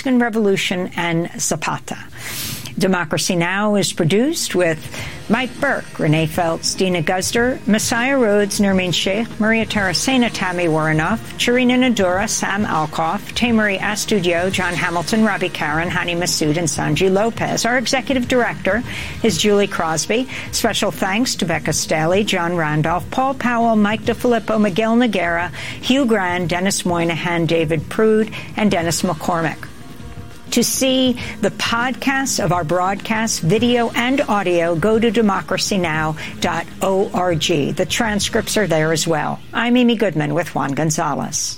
Mexican Revolution and Zapata. Democracy Now! Is produced with Mike Burke, Renee Feltz, Dina Guzder, Messiah Rhodes, Nermeen Sheikh, Maria Taracena, Tammy Warrenoff, Charina Nadura, Sam Alkoff, Tamery Astudio, John Hamilton, Robbie Karen, Hani Masood, and Sanji Lopez. Our executive director is Julie Crosby. Special thanks to Becca Staley, John Randolph, Paul Powell, Mike DeFilippo, Miguel Noguera, Hugh Grand, Dennis Moynihan, David Prude, and Dennis McCormick. To see the podcasts of our broadcasts, video and audio, go to democracynow.org. The transcripts are there as well. I'm Amy Goodman with Juan Gonzalez.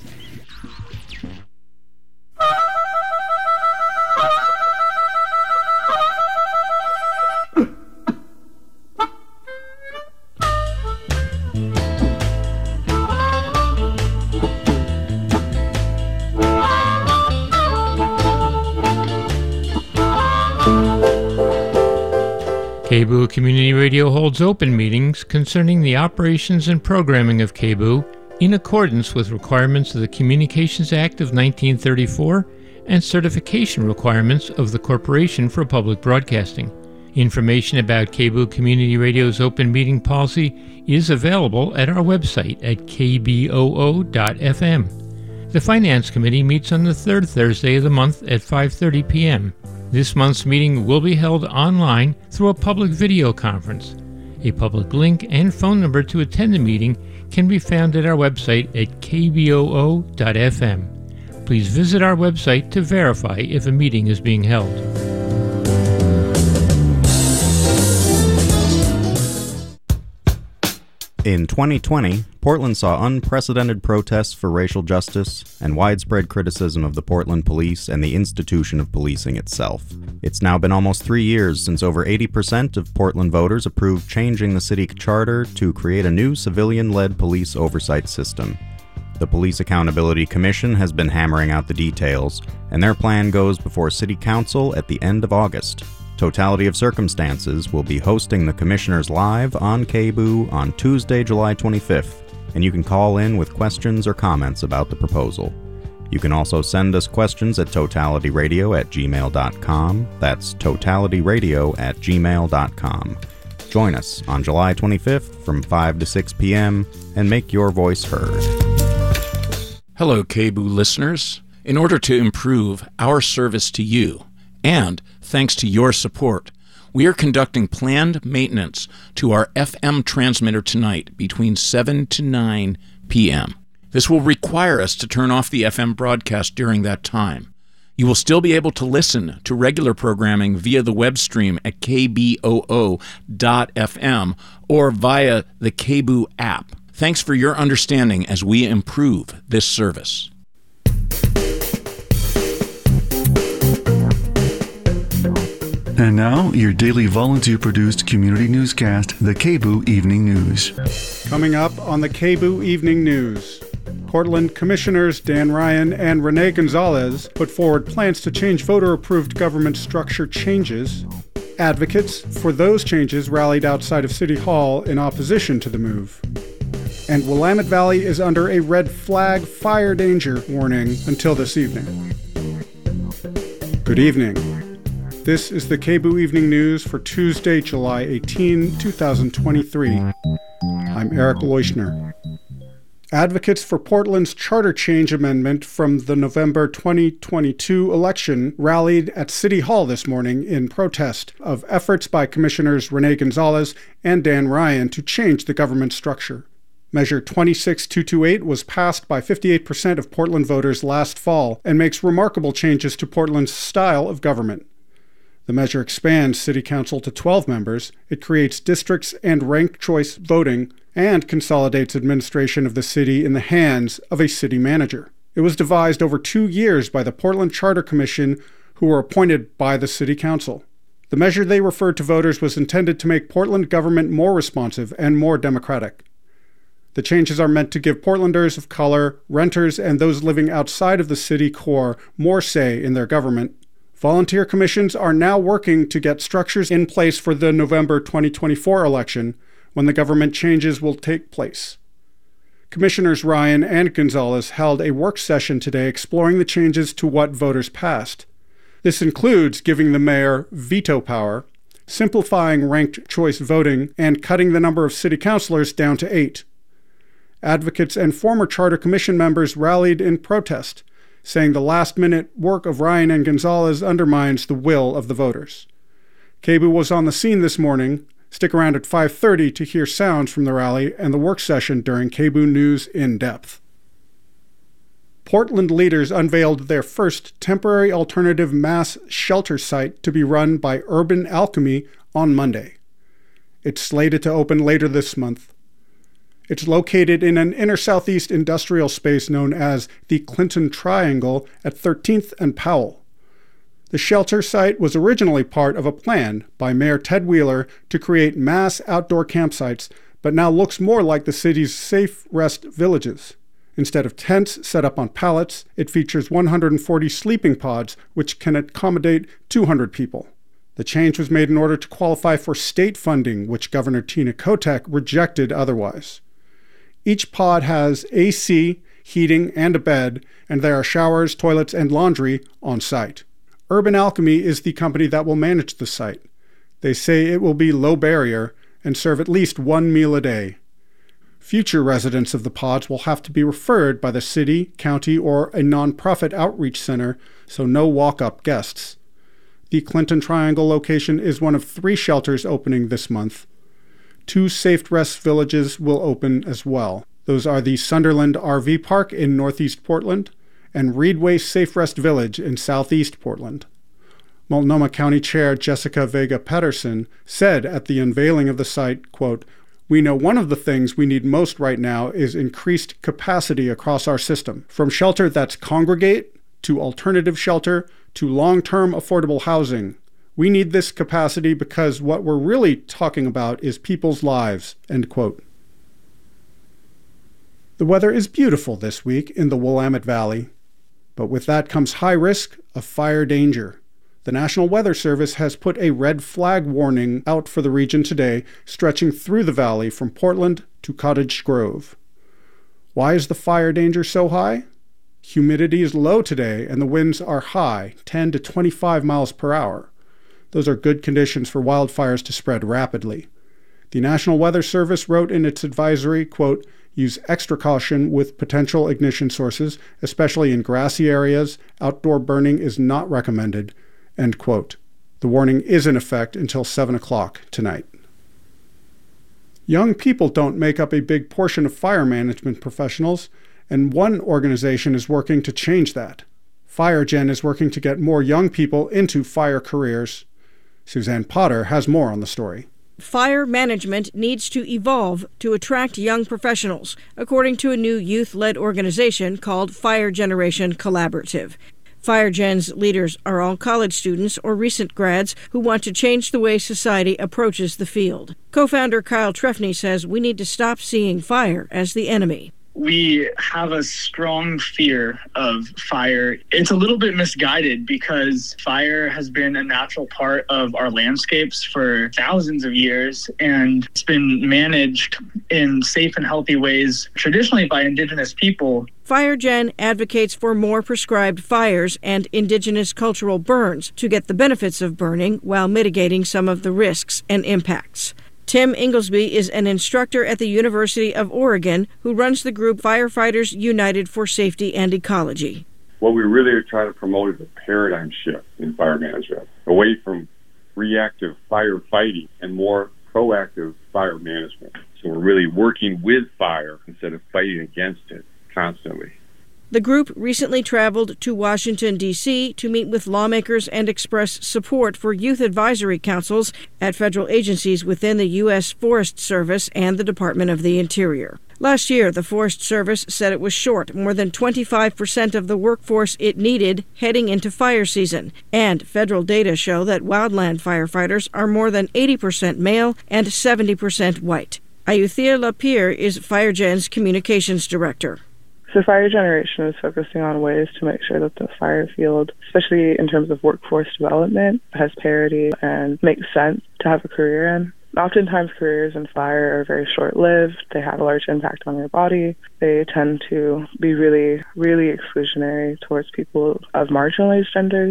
KBOO Community Radio holds open meetings concerning the operations and programming of KBOO in accordance with requirements of the Communications Act of 1934 and certification requirements of the Corporation for Public Broadcasting. Information about KBOO Community Radio's open meeting policy is available at our website at kboo.fm. The Finance Committee meets on the third Thursday of the month at 5:30 p.m. This month's meeting will be held online through a public video conference. A public link and phone number to attend the meeting can be found at our website at kboo.fm. Please visit our website to verify if a meeting is being held. In 2020, Portland saw unprecedented protests for racial justice and widespread criticism of the Portland Police and the institution of policing itself. It's now been almost 3 years since over 80% of Portland voters approved changing the city charter to create a new civilian-led police oversight system. The Police Accountability Commission has been hammering out the details, and their plan goes before City Council at the end of August. Totality of Circumstances will be hosting the commissioners live on KBOO on Tuesday, July 25th, and you can call in with questions or comments about the proposal. You can also send us questions at totalityradio@gmail.com. That's totalityradio@gmail.com. Join us on July 25th from 5 to 6 p.m. and make your voice heard. Hello, KBOO listeners. In order to improve our service to you, and thanks to your support, we are conducting planned maintenance to our FM transmitter tonight between 7 to 9 p.m. This will require us to turn off the FM broadcast during that time. You will still be able to listen to regular programming via the web stream at kboo.fm or via the KBOO app. Thanks for your understanding as we improve this service. And now, your daily volunteer-produced community newscast, the KBOO Evening News. Coming up on the KBOO Evening News, Portland Commissioners Dan Ryan and Renee Gonzalez put forward plans to change voter-approved government structure changes. Advocates for those changes rallied outside of City Hall in opposition to the move. And Willamette Valley is under a red flag fire danger warning until this evening. Good evening. This is the KBOO Evening News for Tuesday, July 18, 2023. I'm Eric Leuschner. Advocates for Portland's charter change amendment from the November 2022 election rallied at City Hall this morning in protest of efforts by Commissioners Renee Gonzalez and Dan Ryan to change the government structure. Measure 26228 was passed by 58% of Portland voters last fall and makes remarkable changes to Portland's style of government. The measure expands City Council to 12 members, it creates districts and ranked choice voting, and consolidates administration of the city in the hands of a city manager. It was devised over 2 years by the Portland Charter Commission, who were appointed by the City Council. The measure they referred to voters was intended to make Portland government more responsive and more democratic. The changes are meant to give Portlanders of color, renters, and those living outside of the city core more say in their government. Volunteer commissions are now working to get structures in place for the November 2024 election, when the government changes will take place. Commissioners Ryan and Gonzalez held a work session today exploring the changes to what voters passed. This includes giving the mayor veto power, simplifying ranked choice voting, and cutting the number of city councilors down to 8. Advocates and former Charter Commission members rallied in protest, saying the last-minute work of Ryan and Gonzalez undermines the will of the voters. KBOO was on the scene this morning. Stick around at 5:30 to hear sounds from the rally and the work session during KBOO News In Depth. Portland leaders unveiled their first temporary alternative mass shelter site to be run by Urban Alchemy on Monday. It's slated to open later this month. It's located in an inner southeast industrial space known as the Clinton Triangle at 13th and Powell. The shelter site was originally part of a plan by Mayor Ted Wheeler to create mass outdoor campsites, but now looks more like the city's safe rest villages. Instead of tents set up on pallets, it features 140 sleeping pods, which can accommodate 200 people. The change was made in order to qualify for state funding, which Governor Tina Kotek rejected otherwise. Each pod has AC, heating, and a bed, and there are showers, toilets, and laundry on site. Urban Alchemy is the company that will manage the site. They say it will be low barrier and serve at least one meal a day. Future residents of the pods will have to be referred by the city, county, or a nonprofit outreach center, so no walk-up guests. The Clinton Triangle location is one of 3 shelters opening this month. 2 safe rest villages will open as well. Those are the Sunderland RV Park in northeast Portland and Reedway Safe Rest Village in southeast Portland. Multnomah County Chair Jessica Vega Pedersen said at the unveiling of the site, quote, "We know one of the things we need most right now is increased capacity across our system, from shelter that's congregate, to alternative shelter, to long-term affordable housing. We need this capacity because what we're really talking about is people's lives," end quote. The weather is beautiful this week in the Willamette Valley, but with that comes high risk of fire danger. The National Weather Service has put a red flag warning out for the region today, stretching through the valley from Portland to Cottage Grove. Why is the fire danger so high? Humidity is low today and the winds are high, 10 to 25 miles per hour. Those are good conditions for wildfires to spread rapidly. The National Weather Service wrote in its advisory, quote, "Use extra caution with potential ignition sources, especially in grassy areas. Outdoor burning is not recommended," end quote. The warning is in effect until 7 o'clock tonight. Young people don't make up a big portion of fire management professionals, and one organization is working to change that. FireGen is working to get more young people into fire careers. Suzanne Potter has more on the story. Fire management needs to evolve to attract young professionals, according to a new youth-led organization called Fire Generation Collaborative. FireGen's leaders are all college students or recent grads who want to change the way society approaches the field. Co-founder Kyle Trefny says we need to stop seeing fire as the enemy. We have a strong fear of fire. It's a little bit misguided because fire has been a natural part of our landscapes for thousands of years, and it's been managed in safe and healthy ways, traditionally by Indigenous people. FireGen advocates for more prescribed fires and Indigenous cultural burns to get the benefits of burning while mitigating some of the risks and impacts. Tim Inglesby is an instructor at the University of Oregon who runs the group Firefighters United for Safety and Ecology. What we really are trying to promote is a paradigm shift in fire management, away from reactive firefighting and more proactive fire management. So we're really working with fire instead of fighting against it constantly. The group recently traveled to Washington, D.C. to meet with lawmakers and express support for youth advisory councils at federal agencies within the U.S. Forest Service and the Department of the Interior. Last year, the Forest Service said it was short more than 25% of the workforce it needed heading into fire season, and federal data show that wildland firefighters are more than 80% male and 70% white. Ayuthia Lapierre is FireGen's communications director. So Fire Generation is focusing on ways to make sure that the fire field, especially in terms of workforce development, has parity and makes sense to have a career in. Oftentimes careers in fire are very short-lived. They have a large impact on your body. They tend to be really, really exclusionary towards people of marginalized genders.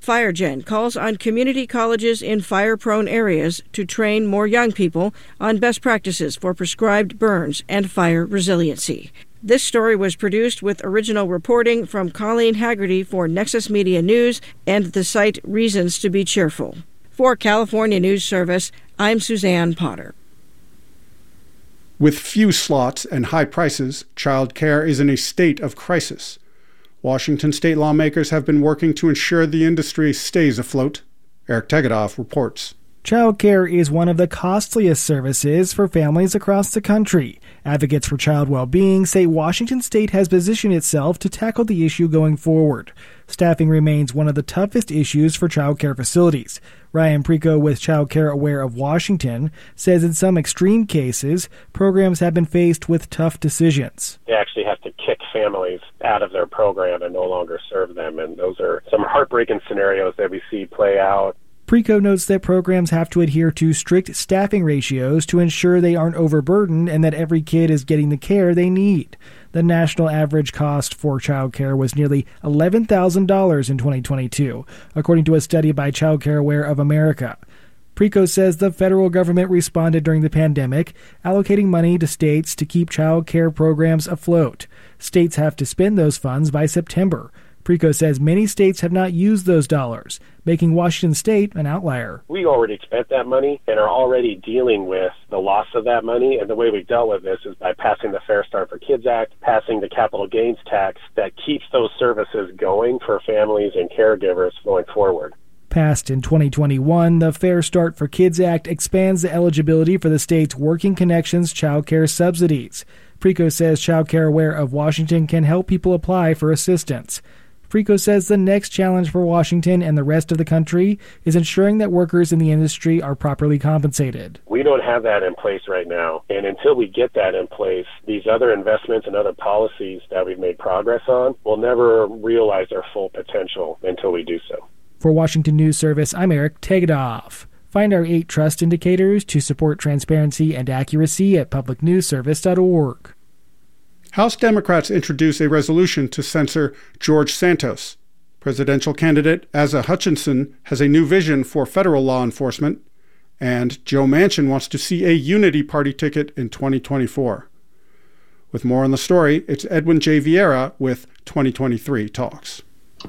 FireGen calls on community colleges in fire-prone areas to train more young people on best practices for prescribed burns and fire resiliency. This story was produced with original reporting from Colleen Haggerty for Nexus Media News and the site Reasons to Be Cheerful. For California News Service, I'm Suzanne Potter. With few slots and high prices, child care is in a state of crisis. Washington state lawmakers have been working to ensure the industry stays afloat. Eric Tegedoff reports. Child care is one of the costliest services for families across the country. Advocates for child well-being say Washington state has positioned itself to tackle the issue going forward. Staffing remains one of the toughest issues for child care facilities. Ryan Preco with Child Care Aware of Washington says in some extreme cases, programs have been faced with tough decisions. They actually have to kick families out of their program and no longer serve them, and those are some heartbreaking scenarios that we see play out. Preco notes that programs have to adhere to strict staffing ratios to ensure they aren't overburdened and that every kid is getting the care they need. The national average cost for child care was nearly $11,000 in 2022, according to a study by Child Care Aware of America. Preco says the federal government responded during the pandemic, allocating money to states to keep child care programs afloat. States have to spend those funds by September. Preco says many states have not used those dollars, making Washington state an outlier. We already spent that money and are already dealing with the loss of that money, and the way we dealt with this is by passing the Fair Start for Kids Act, passing the capital gains tax that keeps those services going for families and caregivers going forward. Passed in 2021, the Fair Start for Kids Act expands the eligibility for the state's Working Connections child care subsidies. Preco says Child Care Aware of Washington can help people apply for assistance. Preco says the next challenge for Washington and the rest of the country is ensuring that workers in the industry are properly compensated. We don't have that in place right now, and until we get that in place, these other investments and other policies that we've made progress on will never realize their full potential until we do so. For Washington News Service, I'm Eric Tegedoff. Find our 8 trust indicators to support transparency and accuracy at publicnewsservice.org. House Democrats introduce a resolution to censor George Santos. Presidential candidate Asa Hutchinson has a new vision for federal law enforcement, and Joe Manchin wants to see a unity party ticket in 2024. With more on the story, it's Edwin J. Vieira with 2023 Talks.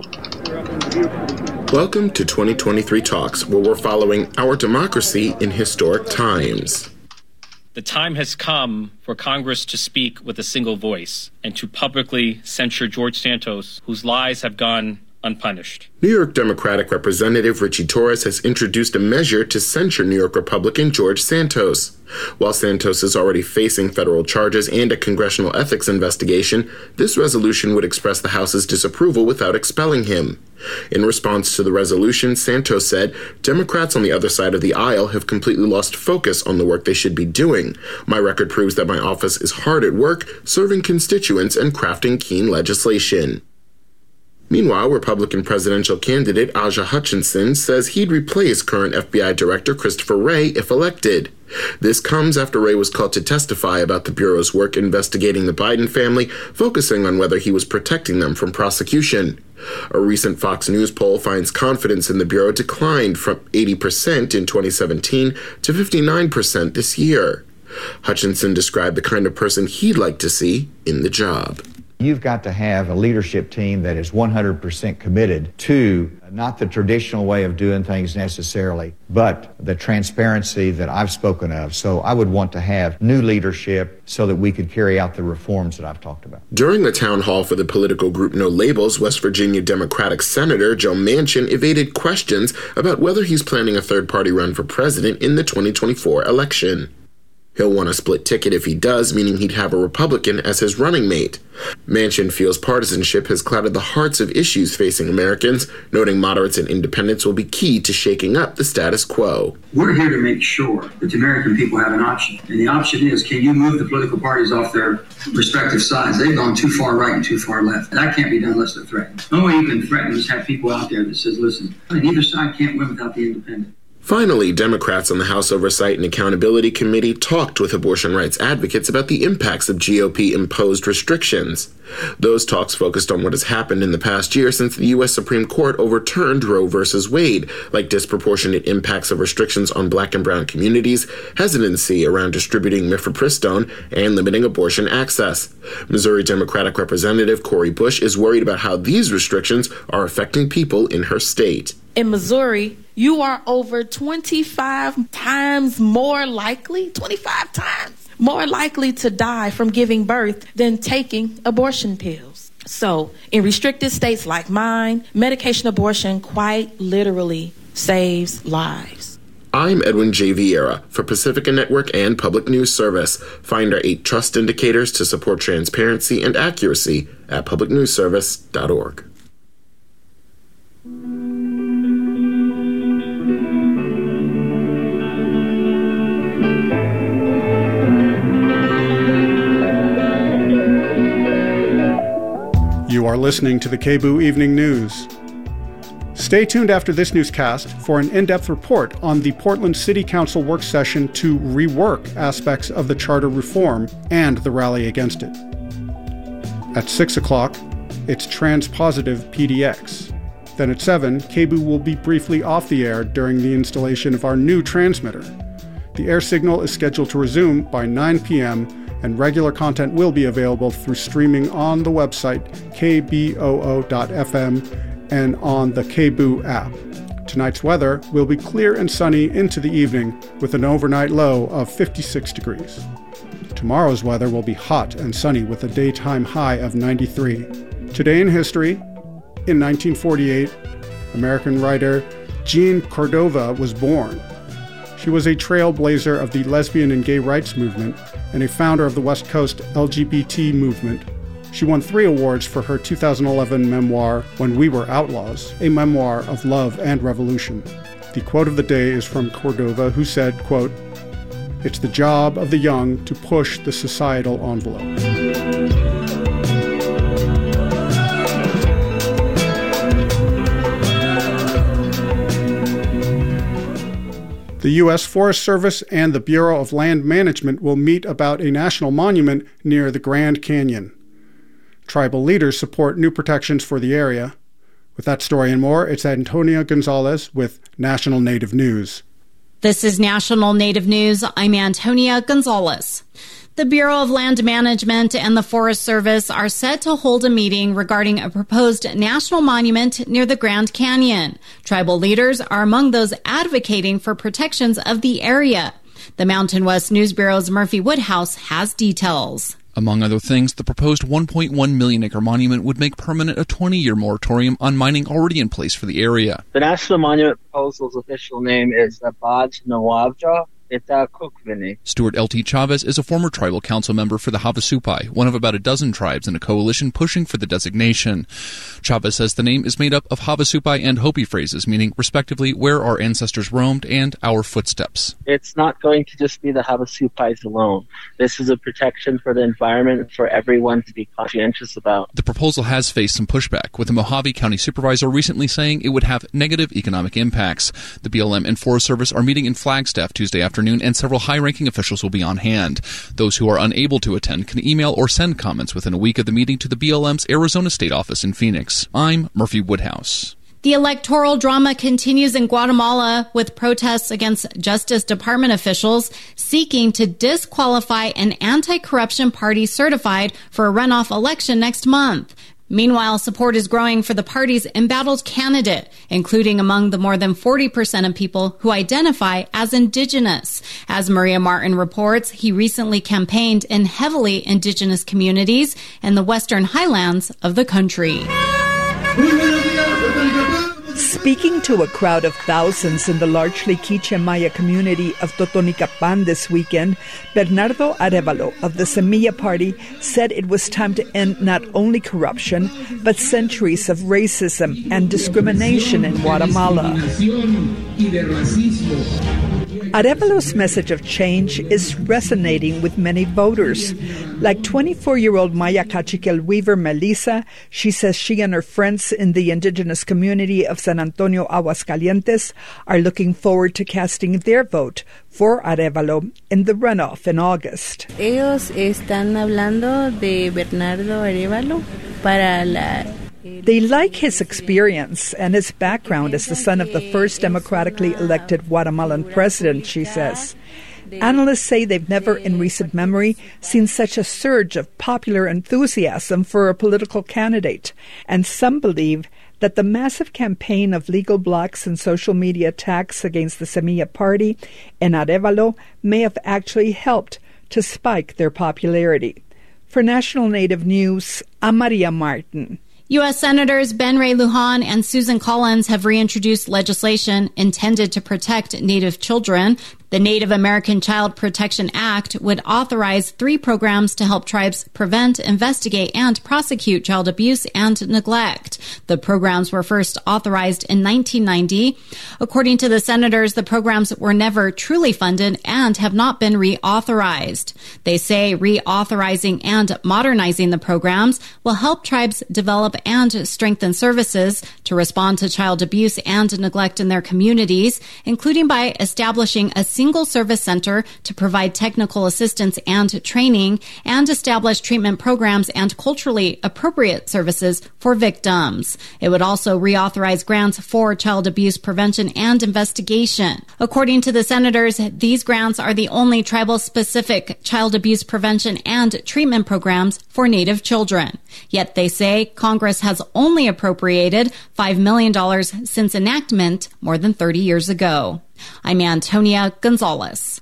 Welcome to 2023 Talks, where we're following our democracy in historic times. The time has come for Congress to speak with a single voice and to publicly censure George Santos, whose lies have gone unpunished. New York Democratic Representative Richie Torres has introduced a measure to censure New York Republican George Santos. While Santos is already facing federal charges and a congressional ethics investigation, this resolution would express the House's disapproval without expelling him. In response to the resolution, Santos said, "Democrats on the other side of the aisle have completely lost focus on the work they should be doing. My record proves that my office is hard at work, serving constituents and crafting keen legislation." Meanwhile, Republican presidential candidate Asa Hutchinson says he'd replace current FBI Director Christopher Wray if elected. This comes after Wray was called to testify about the Bureau's work investigating the Biden family, focusing on whether he was protecting them from prosecution. A recent Fox News poll finds confidence in the Bureau declined from 80% in 2017 to 59% this year. Hutchinson described the kind of person he'd like to see in the job. You've got to have a leadership team that is 100% committed to not the traditional way of doing things necessarily, but the transparency that I've spoken of. So I would want to have new leadership so that we could carry out the reforms that I've talked about. During the town hall for the political group No Labels, West Virginia Democratic Senator Joe Manchin evaded questions about whether he's planning a third-party run for president in the 2024 election. He'll want a split ticket if he does, meaning he'd have a Republican as his running mate. Manchin feels partisanship has clouded the hearts of issues facing Americans, noting moderates and independents will be key to shaking up the status quo. We're here to make sure that the American people have an option. And the option is, can you move the political parties off their respective sides? They've gone too far right and too far left. That can't be done unless they're threatened. The only way you can threaten is have people out there that says, listen, neither side can't win without the independent. Finally, Democrats on the House Oversight and Accountability Committee talked with abortion rights advocates about the impacts of GOP-imposed restrictions. Those talks focused on what has happened in the past year since the U.S. Supreme Court overturned Roe v. Wade, like disproportionate impacts of restrictions on Black and brown communities, hesitancy around distributing mifepristone, and limiting abortion access. Missouri Democratic Representative Cori Bush is worried about how these restrictions are affecting people in her state. In Missouri, you are over 25 times more likely to die from giving birth than taking abortion pills. So, in restricted states like mine, medication abortion quite literally saves lives. I'm Edwin J. Vieira for Pacifica Network and Public News Service. Find our 8 trust indicators to support transparency and accuracy at publicnewsservice.org. You are listening to the KBOO Evening News. Stay tuned after this newscast for an in-depth report on the Portland City Council work session to rework aspects of the charter reform and the rally against it. At 6 o'clock, it's Transpositive PDX. Then at 7, KBOO will be briefly off the air during the installation of our new transmitter. The air signal is scheduled to resume by 9 p.m., and regular content will be available through streaming on the website kboo.fm and on the KBOO app. Tonight's weather will be clear and sunny into the evening with an overnight low of 56 degrees. Tomorrow's weather will be hot and sunny with a daytime high of 93. Today in history, in 1948, American writer Jean Cordova was born. She was a trailblazer of the lesbian and gay rights movement and a founder of the West Coast LGBT movement. She won 3 awards for her 2011 memoir, When We Were Outlaws, a memoir of love and revolution. The quote of the day is from Cordova, who said, quote, "It's the job of the young to push the societal envelope." The U.S. Forest Service and the Bureau of Land Management will meet about a national monument near the Grand Canyon. Tribal leaders support new protections for the area. With that story and more, it's Antonia Gonzalez with National Native News. This is National Native News. I'm Antonia Gonzalez. The Bureau of Land Management and the Forest Service are set to hold a meeting regarding a proposed national monument near the Grand Canyon. Tribal leaders are among those advocating for protections of the area. The Mountain West News Bureau's Murphy Woodhouse has details. Among other things, the proposed 1.1 million acre monument would make permanent a 20-year moratorium on mining already in place for the area. The National Monument Proposal's official name is Abaj Nawabja. Stuart L.T. Chavez is a former tribal council member for the Havasupai, one of about a dozen tribes in a coalition pushing for the designation. Chavez says the name is made up of Havasupai and Hopi phrases, meaning, respectively, where our ancestors roamed and our footsteps. It's not going to just be the Havasupais alone. This is a protection for the environment for everyone to be conscientious about. The proposal has faced some pushback, with the Mojave County Supervisor recently saying it would have negative economic impacts. The BLM and Forest Service are meeting in Flagstaff Tuesday afternoon, and several high-ranking officials will be on hand. Those who are unable to attend can email or send comments within a week of the meeting to the BLM's Arizona State Office in Phoenix. I'm Murphy Woodhouse. The electoral drama continues in Guatemala with protests against Justice Department officials seeking to disqualify an anti-corruption party certified for a runoff election next month. Meanwhile, support is growing for the party's embattled candidate, including among the more than 40% of people who identify as indigenous. As Maria Martin reports, he recently campaigned in heavily indigenous communities in the western highlands of the country. Speaking to a crowd of thousands in the largely Quiche Maya community of Totonicapan this weekend, Bernardo Arevalo of the Semilla Party said it was time to end not only corruption, but centuries of racism and discrimination in Guatemala. Arevalo's message of change is resonating with many voters. Like 24-year-old Maya Cachiquel Weaver Melissa, she says she and her friends in the indigenous community of San Antonio, Aguascalientes, are looking forward to casting their vote for Arevalo in the runoff in August. Ellos están hablando de Bernardo Arevalo para la... They like his experience and his background as the son of the first democratically elected Guatemalan president, she says. Analysts say they've never in recent memory seen such a surge of popular enthusiasm for a political candidate, and some believe that the massive campaign of legal blocks and social media attacks against the Semilla Party in Arevalo may have actually helped to spike their popularity. For National Native News, I'm Maria Martin. U.S. Senators Ben Ray Lujan and Susan Collins have reintroduced legislation intended to protect Native children. The Native American Child Protection Act would authorize 3 programs to help tribes prevent, investigate, and prosecute child abuse and neglect. The programs were first authorized in 1990. According to the senators, the programs were never truly funded and have not been reauthorized. They say reauthorizing and modernizing the programs will help tribes develop and strengthen services to respond to child abuse and neglect in their communities, including by establishing a single service center to provide technical assistance and training, and establish treatment programs and culturally appropriate services for victims. It would also reauthorize grants for child abuse prevention and investigation. According to the senators, these grants are the only tribal-specific child abuse prevention and treatment programs for Native children. Yet they say Congress has only appropriated $5 million since enactment more than 30 years ago. I'm Antonia Gonzalez.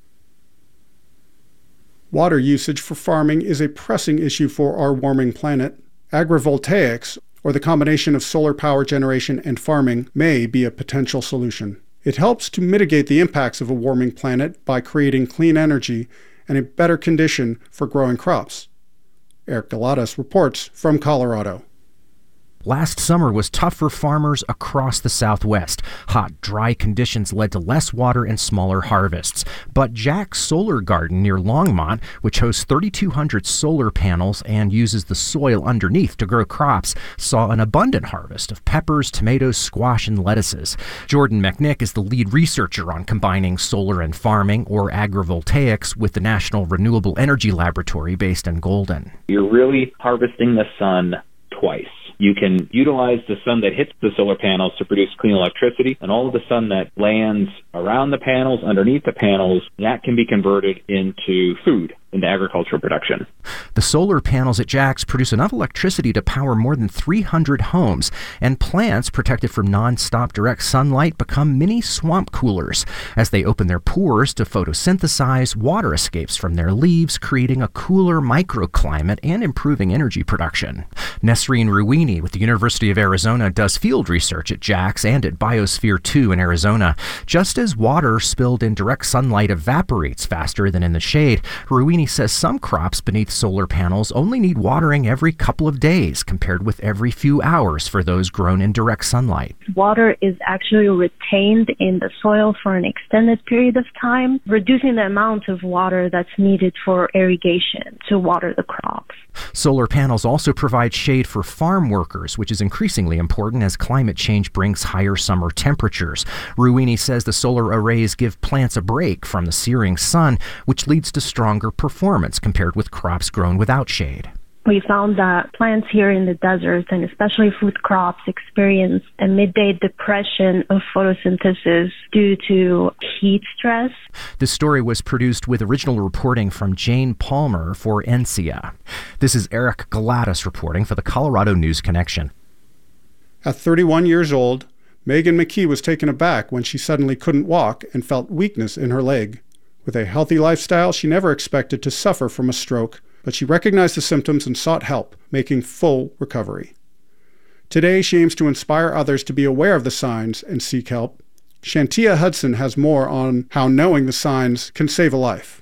Water usage for farming is a pressing issue for our warming planet. Agrivoltaics, or the combination of solar power generation and farming, may be a potential solution. It helps to mitigate the impacts of a warming planet by creating clean energy and a better condition for growing crops. Eric Galatas reports from Colorado. Last summer was tough for farmers across the Southwest. Hot, dry conditions led to less water and smaller harvests. But Jack's Solar Garden near Longmont, which hosts 3,200 solar panels and uses the soil underneath to grow crops, saw an abundant harvest of peppers, tomatoes, squash, and lettuces. Jordan McNick is the lead researcher on combining solar and farming, or agrivoltaics, with the National Renewable Energy Laboratory based in Golden. You're really harvesting the sun twice. You can utilize the sun that hits the solar panels to produce clean electricity, and all of the sun that lands around the panels, underneath the panels, that can be converted into food, into agricultural production. The solar panels at Jack's produce enough electricity to power more than 300 homes, and plants protected from non-stop direct sunlight become mini swamp coolers. As they open their pores to photosynthesize, water escapes from their leaves, creating a cooler microclimate and improving energy production. Nesreen Ruini with the University of Arizona does field research at Jack's and at Biosphere 2 in Arizona. Just as water spilled in direct sunlight evaporates faster than in the shade, Ruini says some crops beneath solar panels only need watering every couple of days, compared with every few hours for those grown in direct sunlight. Water is actually retained in the soil for an extended period of time, reducing the amount of water that's needed for irrigation to water the crops. Solar panels also provide shade for farm workers, which is increasingly important as climate change brings higher summer temperatures. Ruini says the solar arrays give plants a break from the searing sun, which leads to stronger performance compared with crops grown without shade. We found that plants here in the desert, and especially food crops, experience a midday depression of photosynthesis due to heat stress. This story was produced with original reporting from Jane Palmer for NCIA. This is Eric Galatas reporting for the Colorado News Connection. At 31 years old, Megan McKee was taken aback when she suddenly couldn't walk and felt weakness in her leg. With a healthy lifestyle, she never expected to suffer from a stroke, but she recognized the symptoms and sought help, making full recovery. Today, she aims to inspire others to be aware of the signs and seek help. Shantia Hudson has more on how knowing the signs can save a life.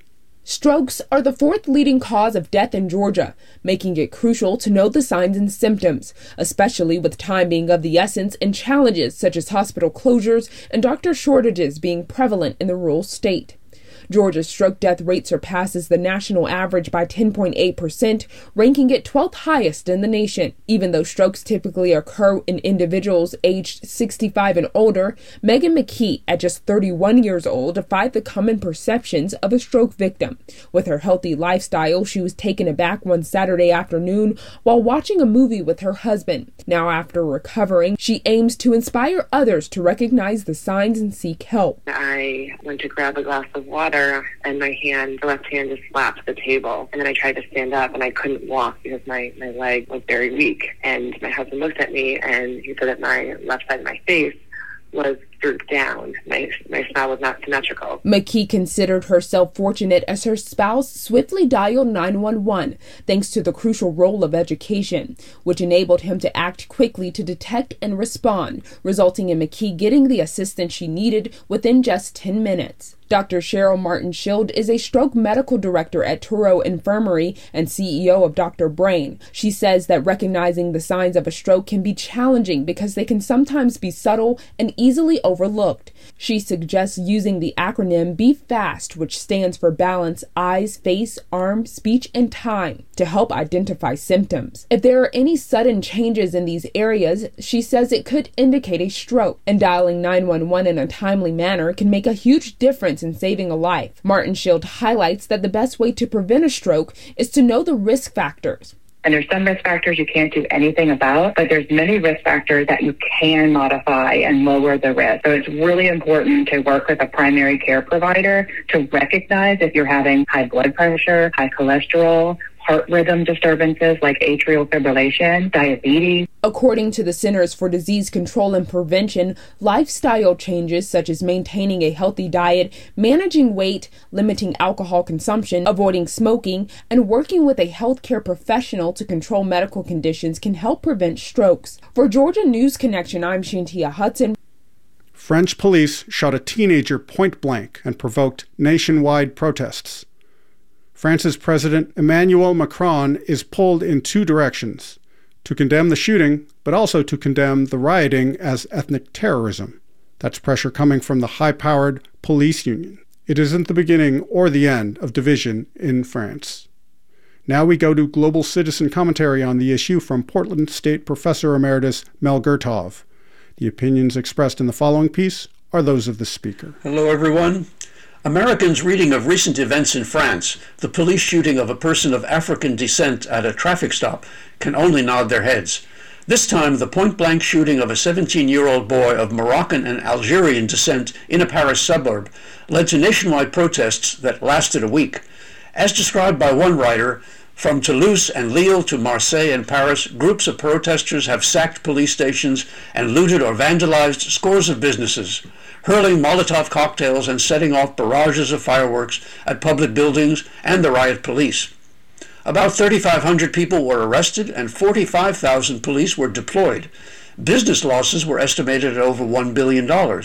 Strokes are the fourth leading cause of death in Georgia, making it crucial to know the signs and symptoms, especially with time being of the essence and challenges such as hospital closures and doctor shortages being prevalent in the rural state. Georgia's stroke death rate surpasses the national average by 10.8%, ranking it 12th highest in the nation. Even though strokes typically occur in individuals aged 65 and older, Megan McKee, at just 31 years old, defied the common perceptions of a stroke victim. With her healthy lifestyle, she was taken aback one Saturday afternoon while watching a movie with her husband. Now, after recovering, she aims to inspire others to recognize the signs and seek help. I went to grab a glass of water and my left hand just slapped the table. And then I tried to stand up and I couldn't walk because my leg was very weak. And my husband looked at me and he said that my left side of my face was drooped down. My smile was not symmetrical. McKee considered herself fortunate as her spouse swiftly dialed 911 thanks to the crucial role of education, which enabled him to act quickly to detect and respond, resulting in McKee getting the assistance she needed within just 10 minutes. Dr. Cheryl Martin-Schild is a stroke medical director at Touro Infirmary and CEO of Dr. Brain. She says that recognizing the signs of a stroke can be challenging because they can sometimes be subtle and easily overlooked. She suggests using the acronym BFAST, which stands for balance, eyes, face, arm, speech, and time, to help identify symptoms. If there are any sudden changes in these areas, she says it could indicate a stroke, and dialing 911 in a timely manner can make a huge difference in saving a life. Martin-Schild highlights that the best way to prevent a stroke is to know the risk factors. And there's some risk factors you can't do anything about, but there's many risk factors that you can modify and lower the risk. So it's really important to work with a primary care provider to recognize if you're having high blood pressure, high cholesterol, heart rhythm disturbances like atrial fibrillation, diabetes. According to the Centers for Disease Control and Prevention, lifestyle changes such as maintaining a healthy diet, managing weight, limiting alcohol consumption, avoiding smoking, and working with a healthcare professional to control medical conditions can help prevent strokes. For Georgia News Connection, I'm Shantia Hudson. French police shot a teenager point blank and provoked nationwide protests. France's President Emmanuel Macron is pulled in two directions: to condemn the shooting, but also to condemn the rioting as ethnic terrorism. That's pressure coming from the high-powered police union. It isn't the beginning or the end of division in France. Now we go to global citizen commentary on the issue from Portland State Professor Emeritus Mel Gertov. The opinions expressed in the following piece are those of the speaker. Hello, everyone. Americans reading of recent events in France, the police shooting of a person of African descent at a traffic stop, can only nod their heads. This time, the point-blank shooting of a 17-year-old boy of Moroccan and Algerian descent in a Paris suburb led to nationwide protests that lasted a week. As described by one writer, from Toulouse and Lille to Marseille and Paris, groups of protesters have sacked police stations and looted or vandalized scores of businesses, hurling Molotov cocktails and setting off barrages of fireworks at public buildings and the riot police. About 3,500 people were arrested and 45,000 police were deployed. Business losses were estimated at over $1 billion.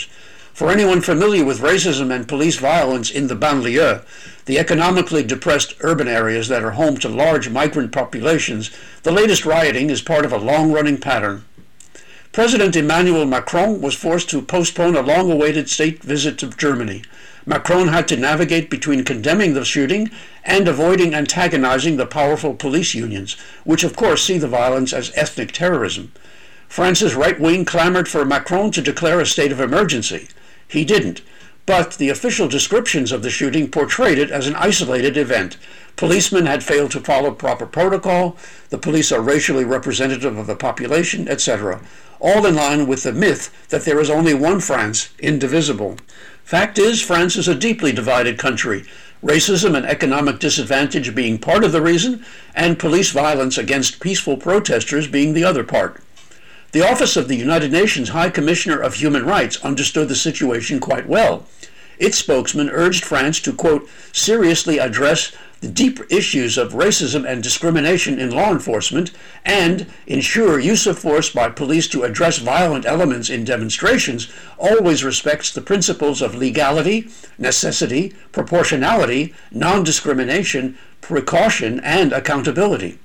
For anyone familiar with racism and police violence in the banlieue, the economically depressed urban areas that are home to large migrant populations, the latest rioting is part of a long-running pattern. President Emmanuel Macron was forced to postpone a long-awaited state visit to Germany. Macron had to navigate between condemning the shooting and avoiding antagonizing the powerful police unions, which of course see the violence as ethnic terrorism. France's right wing clamored for Macron to declare a state of emergency. He didn't, but the official descriptions of the shooting portrayed it as an isolated event. Policemen had failed to follow proper protocol, the police are racially representative of the population, etc., all in line with the myth that there is only one France, indivisible. Fact is, France is a deeply divided country, racism and economic disadvantage being part of the reason, and police violence against peaceful protesters being the other part. The Office of the United Nations High Commissioner of Human Rights understood the situation quite well. Its spokesman urged France to, quote, seriously address the deep issues of racism and discrimination in law enforcement and ensure use of force by police to address violent elements in demonstrations always respects the principles of legality, necessity, proportionality, non-discrimination, precaution, and accountability.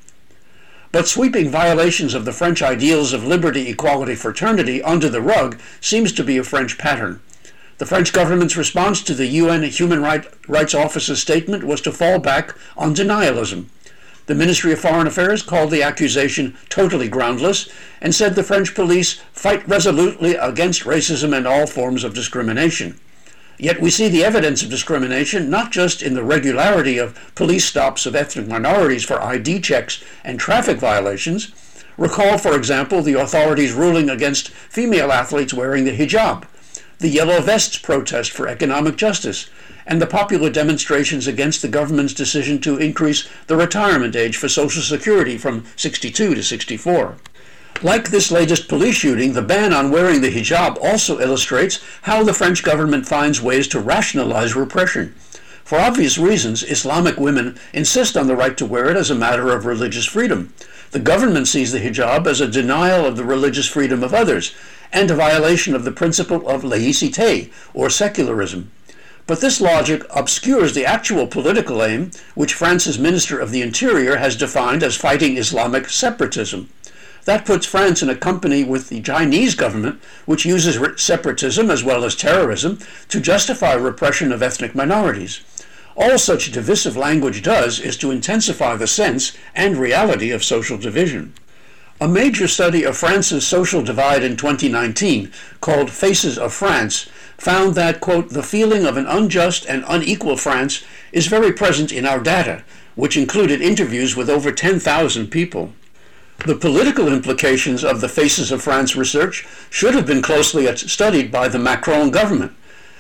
But sweeping violations of the French ideals of liberty, equality, fraternity under the rug seems to be a French pattern. The French government's response to the UN Human Rights Office's statement was to fall back on denialism. The Ministry of Foreign Affairs called the accusation totally groundless and said the French police fight resolutely against racism and all forms of discrimination. Yet we see the evidence of discrimination not just in the regularity of police stops of ethnic minorities for ID checks and traffic violations. Recall, for example, the authorities' ruling against female athletes wearing the hijab, the Yellow Vests protest for economic justice, and the popular demonstrations against the government's decision to increase the retirement age for Social Security from 62 to 64. Like this latest police shooting, the ban on wearing the hijab also illustrates how the French government finds ways to rationalize repression. For obvious reasons, Islamic women insist on the right to wear it as a matter of religious freedom. The government sees the hijab as a denial of the religious freedom of others, and a violation of the principle of laïcité, or secularism. But this logic obscures the actual political aim, which France's Minister of the Interior has defined as fighting Islamic separatism. That puts France in a company with the Chinese government, which uses separatism as well as terrorism to justify repression of ethnic minorities. All such divisive language does is to intensify the sense and reality of social division. A major study of France's social divide in 2019, called Faces of France, found that, quote, the feeling of an unjust and unequal France is very present in our data, which included interviews with over 10,000 people. The political implications of the Faces of France research should have been closely studied by the Macron government.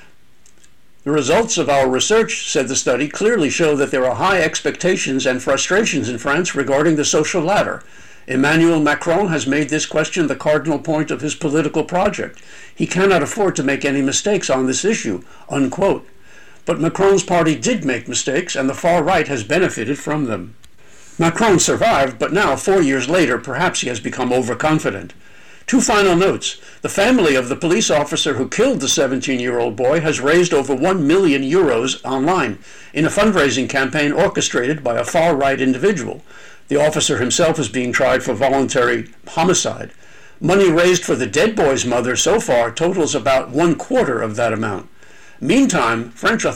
The results of our research, said the study, clearly show that there are high expectations and frustrations in France regarding the social ladder. Emmanuel Macron has made this question the cardinal point of his political project. He cannot afford to make any mistakes on this issue, unquote. But Macron's party did make mistakes, and the far right has benefited from them. Macron survived, but now, 4 years later, perhaps he has become overconfident. Two final notes. The family of the police officer who killed the 17-year-old boy has raised over 1 million euros online in a fundraising campaign orchestrated by a far-right individual. The officer himself is being tried for voluntary homicide. Money raised for the dead boy's mother so far totals about 1/4 of that amount. Meantime, French authorities